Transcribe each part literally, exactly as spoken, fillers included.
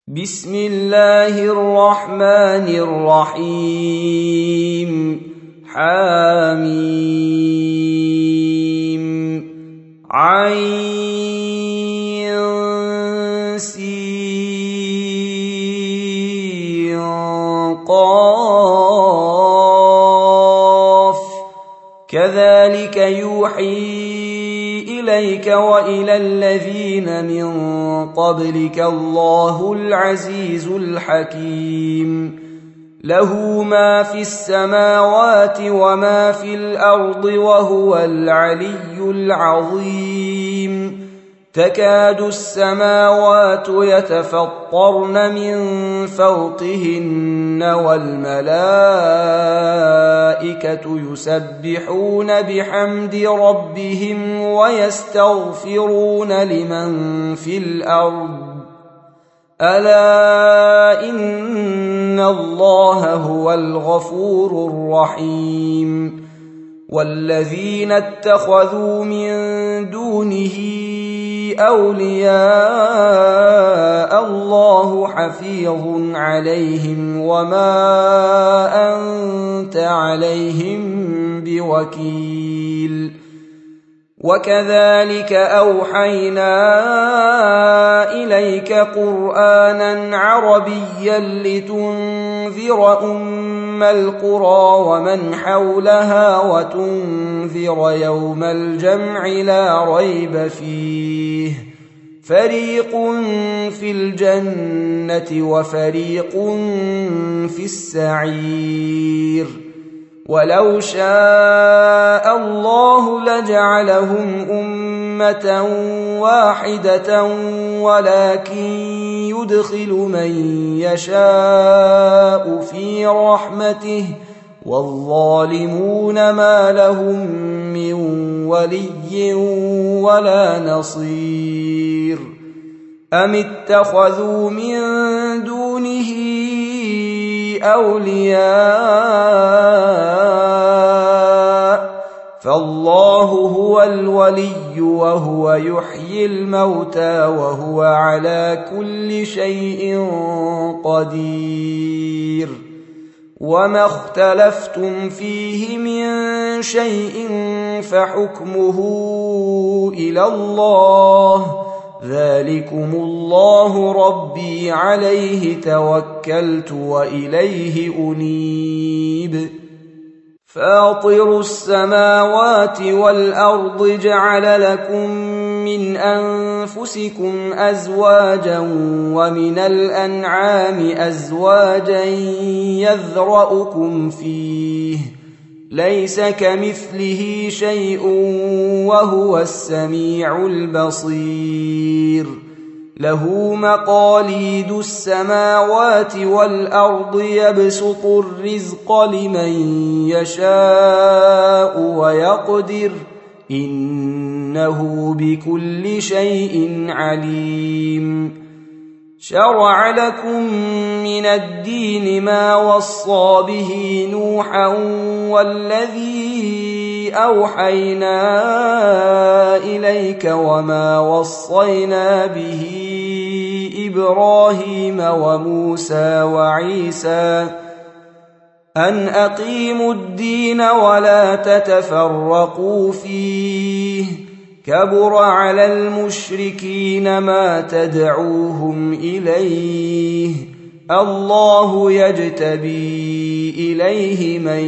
بسم الله الرحمن الرحيم حميم عين سين قاف كذلك يوحي إليك وإلى الذين من قبلك الله العزيز الحكيم له ما في السماوات وما في الأرض وهو العلي العظيم تكاد السماوات يتفطرن من فوقهن والملائكة يسبحون بحمد ربهم ويستغفرون لمن في الأرض ألا إن الله هو الغفور الرحيم والذين اتخذوا من دونه أولياء الله حفيظ عليهم وما أنت عليهم بوكيل وكذلك أوحينا إليك قرآنا عربيا لتنذر أم القرى ومن حولها وتنذر يوم الجمع لا ريب فيه فريق في الجنة وفريق في السعير ولو شاء الله لجعلهم أمة واحدة ولكن يدخل من يشاء في رحمته والظالمون ما لهم من ولي ولا نصير أم اتخذوا من دونه أولياء فالله هو الولي وهو يحيي الموتى وهو على كل شيء قدير وما اختلفتم فيه من شيء فحكمه إلى الله ذلكم الله ربي عليه توكلت وإليه أنيب فاطر السماوات والأرض جعل لكم من أنفسكم أزواجا ومن الأنعام أزواجا يذرأكم فيه ليس كمثله شيء وهو السميع البصير له مقاليد السماوات والأرض يبسط الرزق لمن يشاء ويقدر إنه بكل شيء عليم شرع لكم من الدين ما وصى به نوحا والذي أوحينا إليك وما وصينا به إبراهيم وموسى وعيسى أن أقيموا الدين ولا تتفرقوا فيه كبر على المشركين ما تدعوهم إليه الله يجتبي إليه من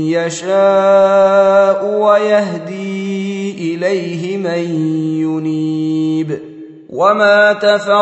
يشاء ويهدي إليه من ينيب وما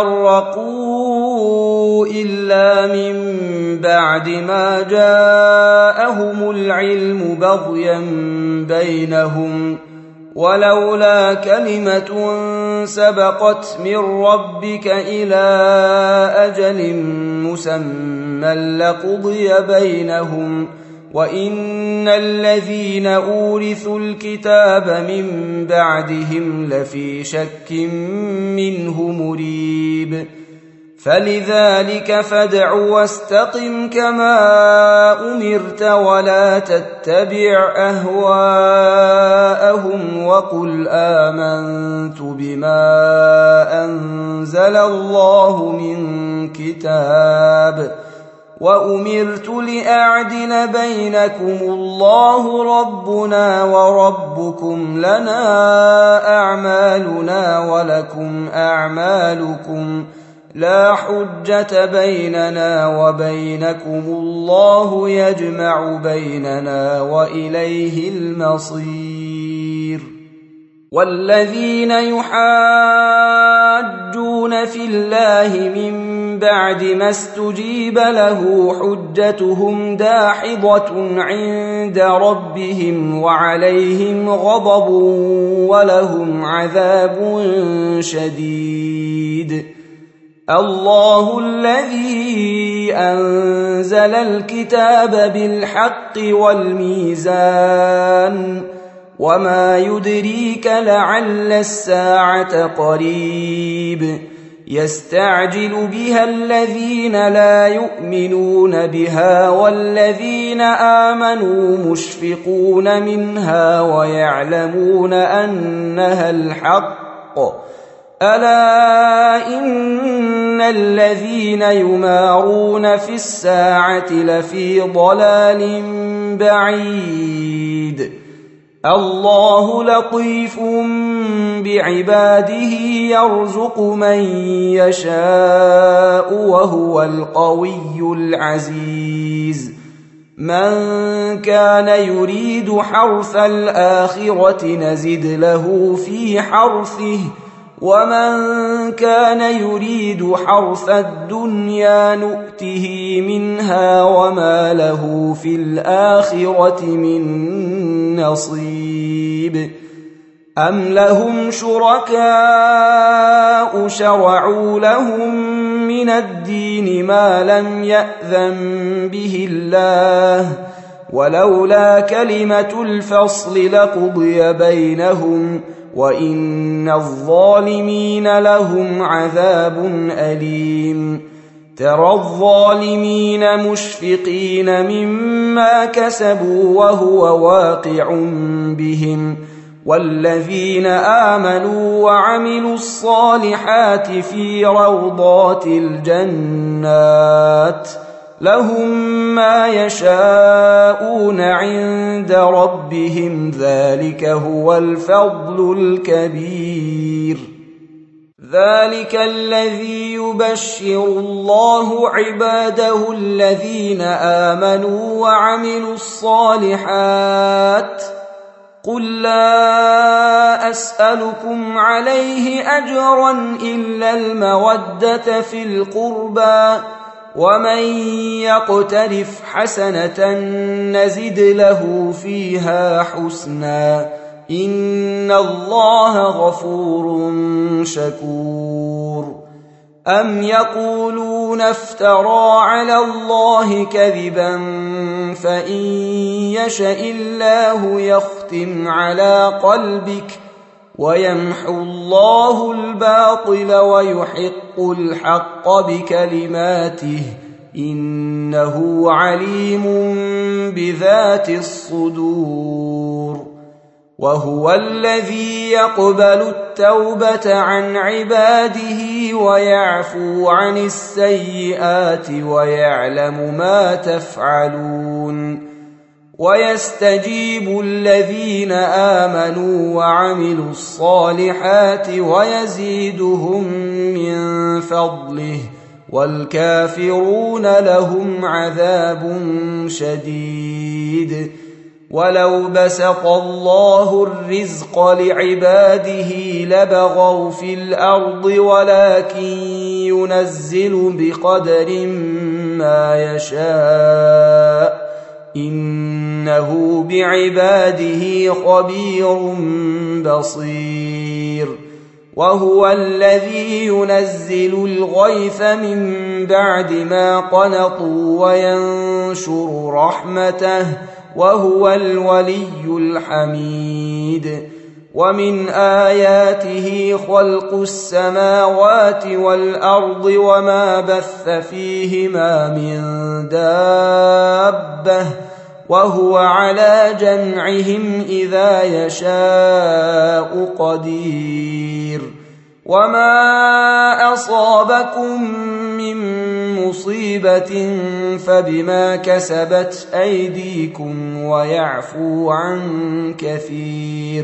تفرقوا إلا من بعد ما جاءهم العلم بغيا بينهم ولولا كلمة سبقت من ربك إلى أجل مسمى لقضي بينهم وإن الذين أورثوا الكتاب من بعدهم لفي شك منه مريب فلذلك فادع واستقم كما أمرت ولا تتبع أهواءهم وقل آمنت بما أنزل الله من كتاب وأمرت لأعدل بينكم الله ربنا وربكم لنا أعمالنا ولكم أعمالكم لا حجة بيننا وبينكم الله يجمع بيننا وإليه المصير. والذين يحاجون في الله من بعد ما استجيب له حجتهم داحضة عند ربهم وعليهم غضب ولهم عذاب شديد. الله الذي أنزل الكتاب بالحق والميزان وما يدريك لعل الساعة قريب يستعجل بها الذين لا يؤمنون بها والذين آمنوا مشفقون منها ويعلمون أنها الحق ألا إن الذين يمارون في الساعة لفي ضلال بعيد. الله لطيف بعباده يرزق من يشاء وهو القوي العزيز. من كان يريد حرث الآخرة نزد له في حرثه ومن كان يريد حرث الدنيا نؤته منها وما له في الآخرة من نصيب. أم لهم شركاء شرعوا لهم من الدين ما لم يأذن به الله ولولا كلمة الفصل لقضي بينهم وإن الظالمين لهم عذاب أليم. ترى الظالمين مشفقين مما كسبوا وهو واقع بهم والذين آمنوا وعملوا الصالحات في روضات الجنات لهم ما يشاءون عند ربهم ذلك هو الفضل الكبير. ذلك الذي يبشر الله عباده الذين آمنوا وعملوا الصالحات قل لا أسألكم عليه أجرا إلا المودة في القربى ومن يقترف حسنة نزد له فيها حسنا إن الله غفور شكور. أم يقولون افترى على الله كذبا فإن يشأ الله يختم على قلبك ويمحو الله الباطل ويحق الحق بكلماته إنه عليم بذات الصدور. وهو الذي يقبل التوبة عن عباده ويعفو عن السيئات ويعلم ما تفعلون ويستجيب الذين آمنوا وعملوا الصالحات ويزيدهم من فضله والكافرون لهم عذاب شديد. ولو بسط الله الرزق لعباده لبغوا في الأرض ولكن ينزل بقدر ما يشاء إنه بعباده خبير بصير. وهو الذي ينزل الغيث من بعد ما قنطوا وينشر رحمته وهو الولي الحميد. ومن آياته خلق السماوات والأرض وما بث فيهما من دابة وهو على جمعهم إذا يشاء قدير وما أصابكم من مصيبة فبما كسبت أيديكم ويعفو عن كثير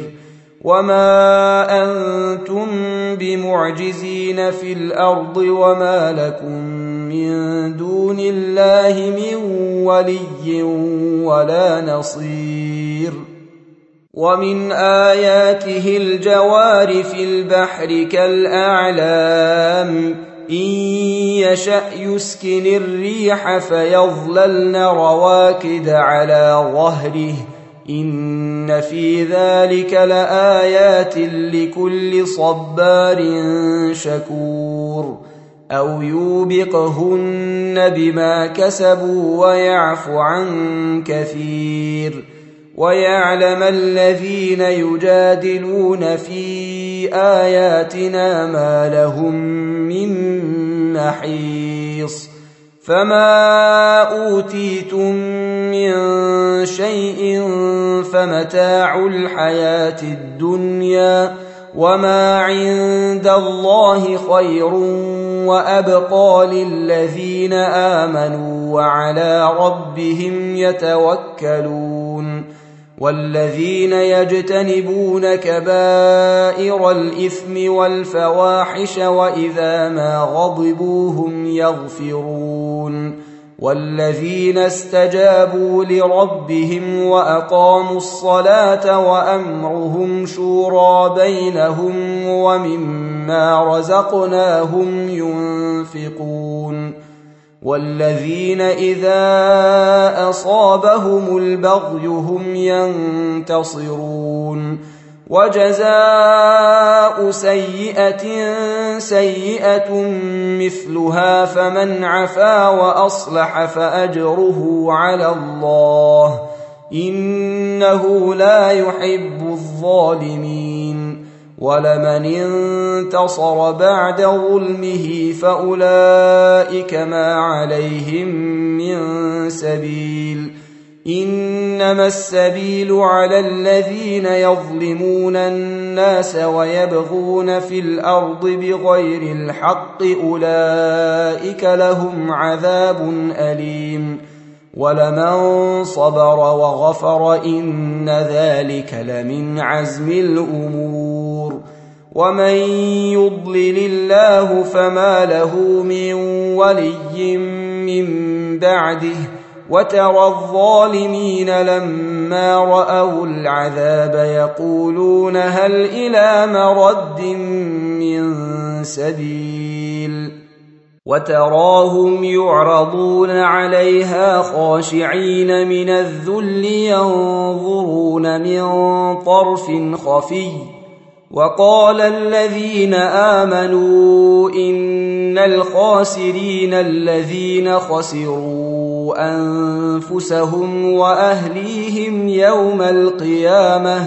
وما أنتم بمعجزين في الأرض وما لكم من دون الله من ولي ولا نصير ومن آياته الجوار في البحر كالأعلام إن يشأ يسكن الريح فيظللن رواكد على ظهره إن في ذلك لآيات لكل صبار شكور أو يوبقهن بما كسبوا ويعفو عن كثير ويعلم الذين يجادلون في آياتنا ما لهم من محيص فما أوتيتم من شيء فمتاع الحياة الدنيا وما عند الله خير وأبقى للذين آمنوا وعلى ربهم يتوكلون والذين يجتنبون كبائر الإثم والفواحش وإذا ما غضبوا هم يغفرون والذين استجابوا لربهم وأقاموا الصلاة وأمرهم شورى بينهم ومما رزقناهم ينفقون والذين إذا أصابهم البغي هم ينتصرون وجزاء سيئة سيئة مثلها فمن عفا وأصلح فأجره على الله إنه لا يحب الظالمين ولمن انتصر بعد ظلمه فأولئك ما عليهم من سبيل إنما السبيل على الذين يظلمون الناس ويبغون في الأرض بغير الحق أولئك لهم عذاب أليم ولمن صبر وغفر إن ذلك لمن عزم الأمور ومن يضلل الله فما له من ولي من بعده وترى الظالمين لما رأوا العذاب يقولون هل إلى مرد من سبيل وتراهم يعرضون عليها خاشعين من الذل ينظرون من طرف خفي وقال الذين آمنوا إن الخاسرين الذين خسروا أنفسهم وأهليهم يوم القيامة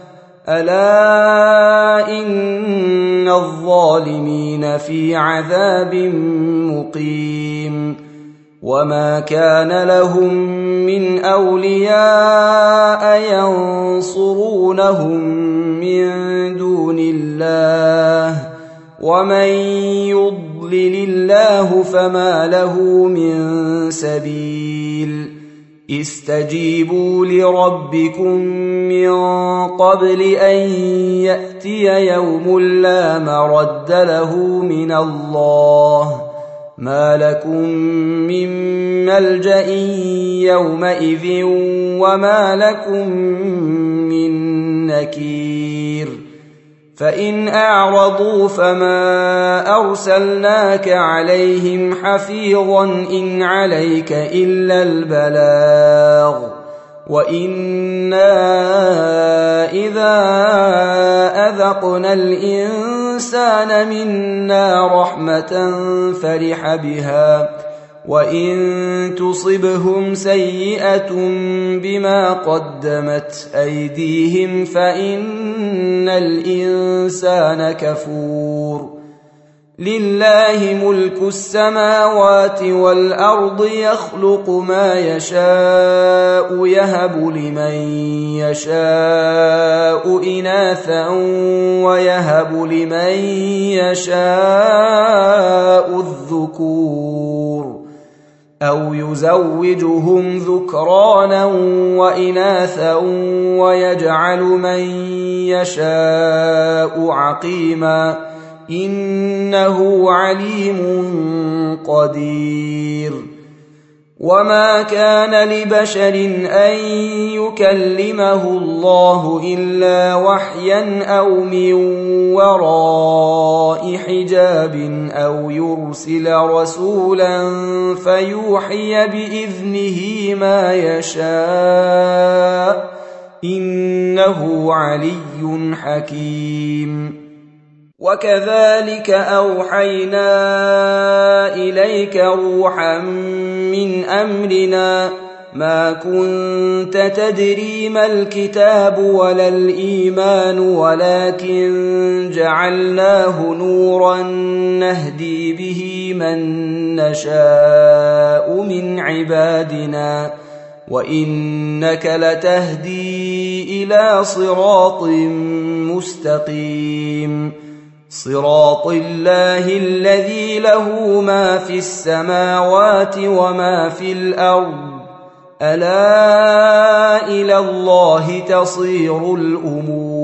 ألا إن الظالمين في عذاب مقيم وما كان لهم من أولياء ينصرونهم من دون الله ومن يضلل الله فما له من سبيل استجيبوا لربكم من قبل أن يأتي يوم لا مرد له من الله ما لكم من ملجأ يومئذ وما لكم من نكير فإن أعرضوا فما أرسلناك عليهم حفيظا إن عليك إلا البلاغ وإنا إذا أذقنا الإنسان منا رحمة فرح بها وإن تصبهم سيئة بما قدمت أيديهم فإن الإنسان كفور لله ملك السماوات والأرض يخلق ما يشاء يهب لمن يشاء إناثا ويهب لمن يشاء الذكور أو يزوجهم ذكرانا وإناثا ويجعل من يشاء عقيما إنه عليم قدير وما كان لبشر أن يكلمه الله إلا وحيا أو من وراء حجاب أو يرسل رسولا فيوحي بإذنه ما يشاء إنه علي حكيم وكذلك أوحينا إليك روحا من أمرنا ما كنت تدري ما الكتاب ولا الإيمان ولكن جعلناه نورا نهدي به من نشاء من عبادنا وإنك لتهدي إلى صراط مستقيم صراط الله الذي له ما في السماوات وما في الأرض ألا إلى الله تصير الأمور